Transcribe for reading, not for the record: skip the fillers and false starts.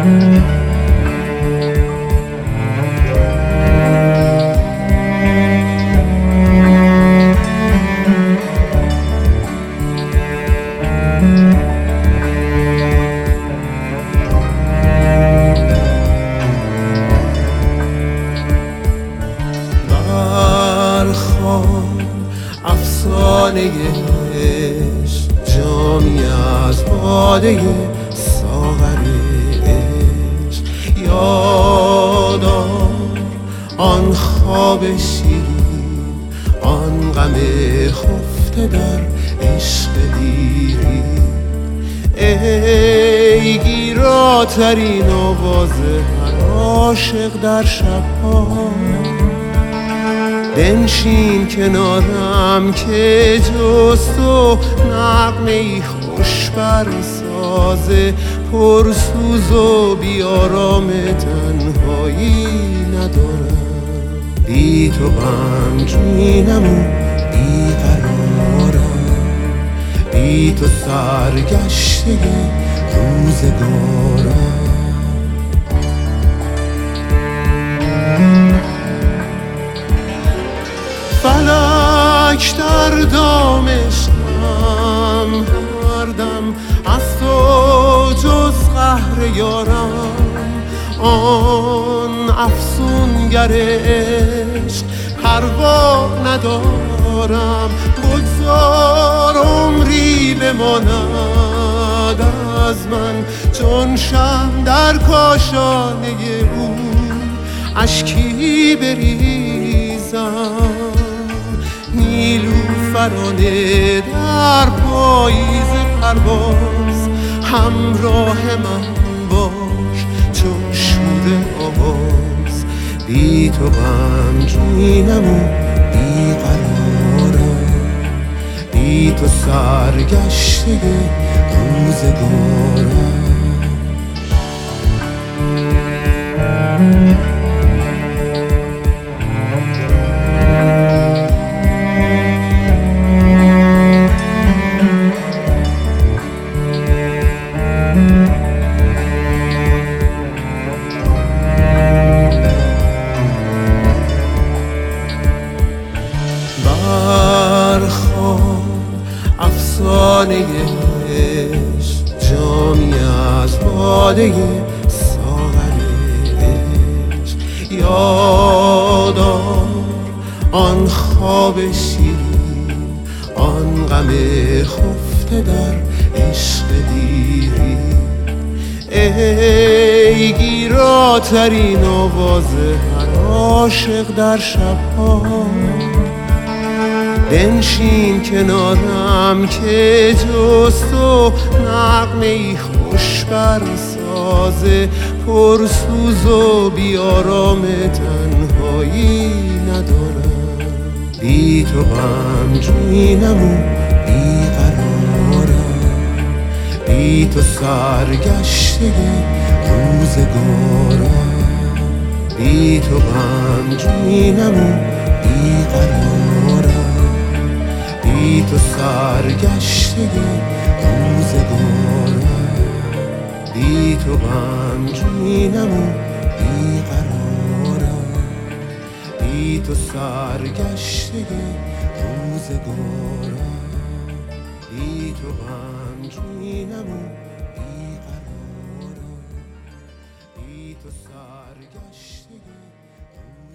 افسانه عشق جامی از باده ساغر عشق، یادم آن خواب شیرین، آن غم خفته در عشق دیری. ای گیراترین آواز هر عاشق در شبها، بنشین کنارم که جز تو نغمه‌ای خوش برسازه، پرسوز و بیارام تنهایی ندارم. بی تو غمگینم و بیقرارم، بی تو سرگشته روزگارم. فلک در دامش هم هر دم از تو جز قهر یارم، آن افسونگر عشق پروا ندارم. بگذار عمری بماند از من چون شمع در کاشانه او، اشکی بریزم نیلوفرانه در پاییز پرواز. همراه من باش چون شور آواز، بی تو غمگینم و بیقرارم، بی تو سرگشته روزگارم. افسانه عشق جامی از باده ساغر عشق، یادم آن خواب شیرین، آن غم خفته در عشق دیری. ای گیراترین آواز هر عاشق در شبها، بنشین کنارم که جز تو نغمه‌ای خوش برسازه، پرسوز و بیارام تنهایی ندارم. بی تو غمگینم و بیقرارم، بی تو سرگشته روزگارم. بی تو غمگینم و بیقرارم، بی تو سرگشته روزگارم. بی تو غمگینم و بیقرارم، بی تو سرگشته روزگارم. بی تو غمگینم و بیقرارم، بی تو سرگشته روزگارم.